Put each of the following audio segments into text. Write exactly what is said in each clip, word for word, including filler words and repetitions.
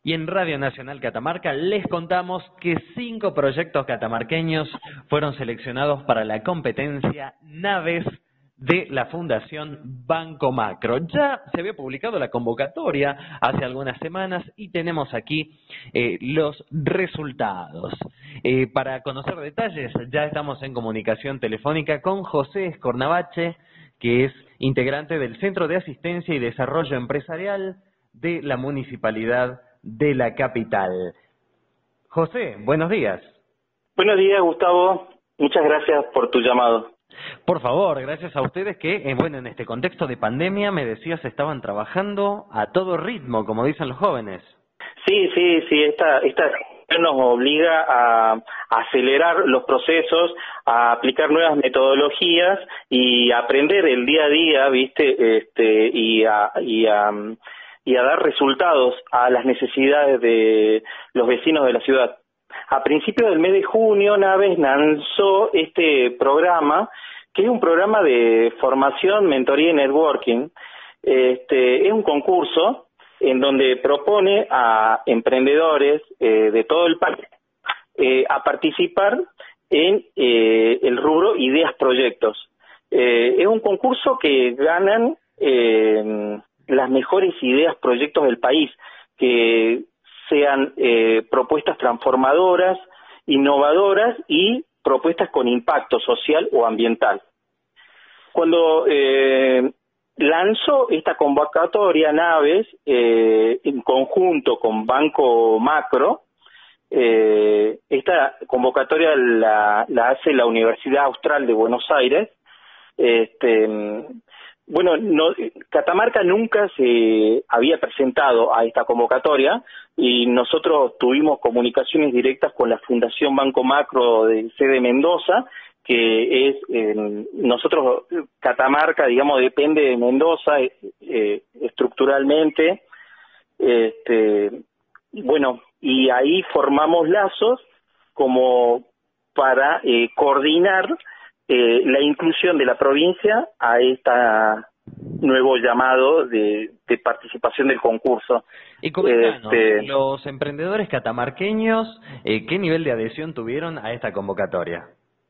Y en Radio Nacional Catamarca les contamos que cinco proyectos catamarqueños fueron seleccionados para la competencia Naves de la Fundación Banco Macro. Ya se había publicado la convocatoria hace algunas semanas y tenemos aquí eh, los resultados. Eh, para conocer detalles, ya estamos en comunicación telefónica con José Escornavache, que es integrante del Centro de Asistencia y Desarrollo Empresarial de la Municipalidad de la capital. José, buenos días. Buenos días, Gustavo. Muchas gracias por tu llamado. Por favor, gracias a ustedes que, eh, bueno, en este contexto de pandemia, me decías, estaban trabajando a todo ritmo, como dicen los jóvenes. Sí, sí, sí, esta, esta nos obliga a, a acelerar los procesos, a aplicar nuevas metodologías y a aprender el día a día, ¿viste? Este, y a, y a y a dar resultados a las necesidades de los vecinos de la ciudad. A principios del mes de junio, Naves lanzó este programa, que es un programa de formación, mentoría y networking. Este, es un concurso en donde propone a emprendedores eh, de todo el país eh, a participar en eh, el rubro Ideas Proyectos. Eh, es un concurso que ganan eh, las mejores ideas, proyectos del país, que sean eh, propuestas transformadoras, innovadoras y propuestas con impacto social o ambiental. Cuando eh, lanzó esta convocatoria Naves, eh, en conjunto con Banco Macro, eh, esta convocatoria la, la hace la Universidad Austral de Buenos Aires. Este, Bueno, no, Catamarca nunca se había presentado a esta convocatoria y nosotros tuvimos comunicaciones directas con la Fundación Banco Macro de sede Mendoza, que es, eh, nosotros, Catamarca, digamos, depende de Mendoza eh, estructuralmente, este, bueno, y ahí formamos lazos como para eh, coordinar Eh, la inclusión de la provincia a este nuevo llamado de, de participación del concurso. Y comentanos, este, los emprendedores catamarqueños, eh, ¿qué nivel de adhesión tuvieron a esta convocatoria?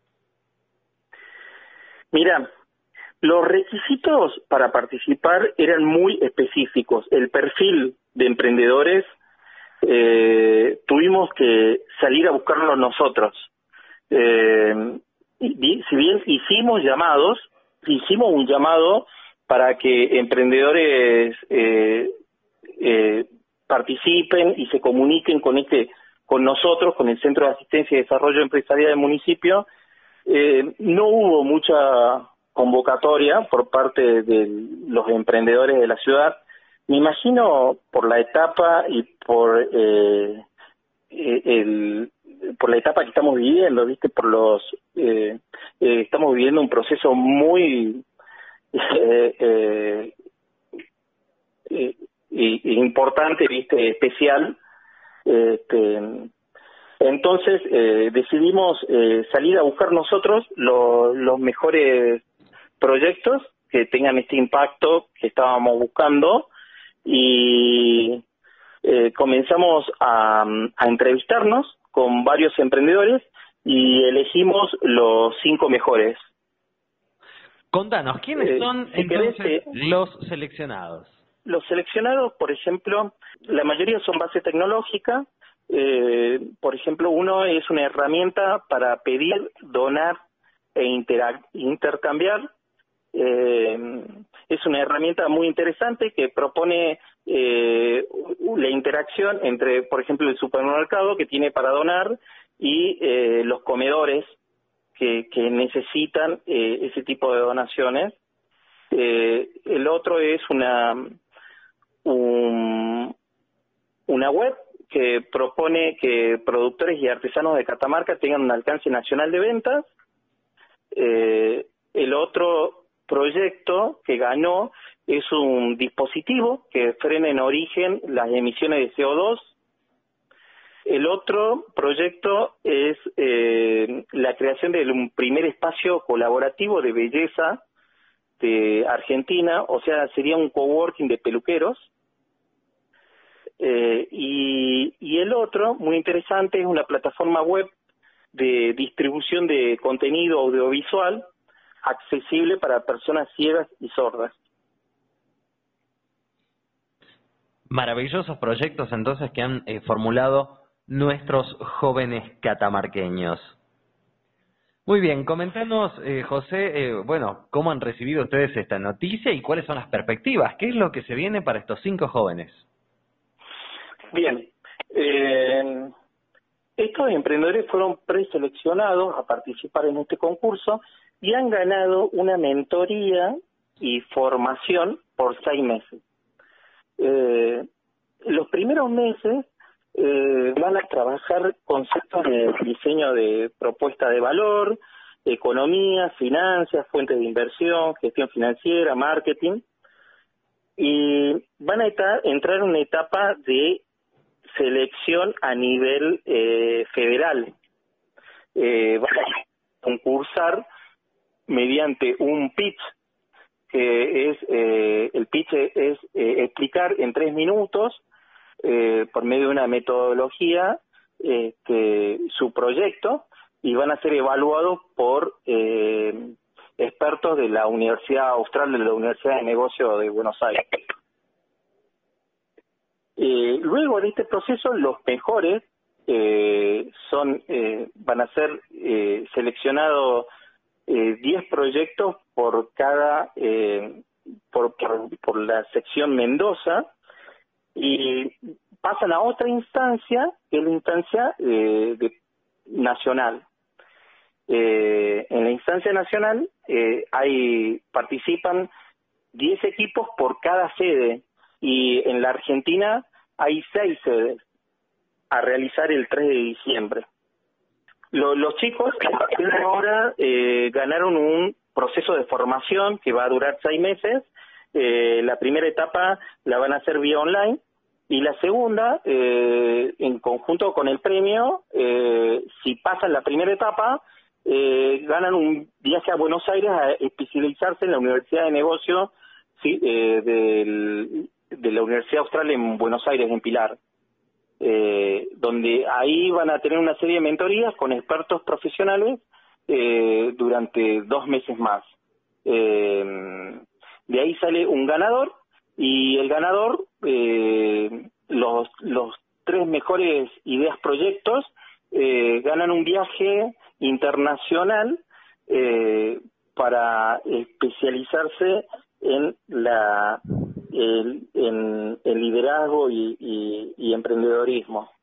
Mira, los requisitos para participar eran muy específicos. El perfil de emprendedores eh, tuvimos que salir a buscarlo nosotros. Eh, Y, si bien hicimos llamados, hicimos un llamado para que emprendedores eh, eh, participen y se comuniquen con este, con nosotros, con el Centro de Asistencia y Desarrollo Empresarial del municipio, eh, no hubo mucha convocatoria por parte de los emprendedores de la ciudad. Me imagino por la etapa y por eh, el por la etapa que estamos viviendo, viste, por los eh, eh, estamos viviendo un proceso muy eh, eh, eh, importante, viste, especial. Este, entonces eh, decidimos eh, salir a buscar nosotros lo, los mejores proyectos que tengan este impacto que estábamos buscando y eh, comenzamos a, a entrevistarnos con varios emprendedores y elegimos los cinco mejores. Contanos, ¿quiénes eh, son si entonces querés, eh, los seleccionados? Los seleccionados, por ejemplo, la mayoría son base tecnológica. Eh, por ejemplo, uno es una herramienta para pedir, donar e intera- intercambiar. Eh, es una herramienta muy interesante que propone eh, la interacción entre, por ejemplo, el supermercado que tiene para donar y eh, los comedores que, que necesitan eh, ese tipo de donaciones. Eh, el otro es una un, una web que propone que productores y artesanos de Catamarca tengan un alcance nacional de ventas. Eh, el otro proyecto que ganó es un dispositivo que frena en origen las emisiones de C O dos. El otro proyecto es eh, la creación de un primer espacio colaborativo de belleza de Argentina, o sea, sería un coworking de peluqueros. Eh, y, y el otro, muy interesante, es una plataforma web de distribución de contenido audiovisual accesible para personas ciegas y sordas. Maravillosos proyectos entonces que han eh, formulado nuestros jóvenes catamarqueños. Muy bien, comentanos, eh, José, eh, bueno, cómo han recibido ustedes esta noticia y cuáles son las perspectivas, qué es lo que se viene para estos cinco jóvenes. Bien, eh, estos emprendedores fueron preseleccionados a participar en este concurso y han ganado una mentoría y formación por seis meses. Eh, los primeros meses eh, van a trabajar conceptos de diseño de propuesta de valor, economía, finanzas, fuentes de inversión, gestión financiera, marketing, y van a eta- entrar en una etapa de selección a nivel eh, federal. Eh, van a concursar mediante un pitch, que es eh, el pitch es eh, explicar en tres minutos eh, por medio de una metodología este, su proyecto, y van a ser evaluados por eh, expertos de la Universidad Austral, de la Universidad de Negocios de Buenos Aires. Eh, luego de este proceso, los mejores eh, son eh, van a ser eh, seleccionados eh, diez proyectos por cada eh, por, por, por la sección Mendoza, y pasan a otra instancia, que es la instancia eh, de, nacional. Eh, en la instancia nacional eh, hay participan diez equipos por cada sede, y en la Argentina hay seis sedes a realizar el tres de diciembre. Lo, los chicos a partir de ahora eh, ganaron un proceso de formación que va a durar seis meses. Eh, la primera etapa la van a hacer vía online, y la segunda, eh, en conjunto con el premio, eh, si pasan la primera etapa, eh, ganan un viaje a Buenos Aires a especializarse en la Universidad de Negocios, sí, eh, del, de la Universidad Austral en Buenos Aires, en Pilar. Eh, donde ahí van a tener una serie de mentorías con expertos profesionales eh, durante dos meses más. Eh, de ahí sale un ganador, y el ganador, eh, los, los tres mejores ideas proyectos eh, ganan un viaje internacional eh, para especializarse en la el, en el liderazgo y, y, y emprendedorismo.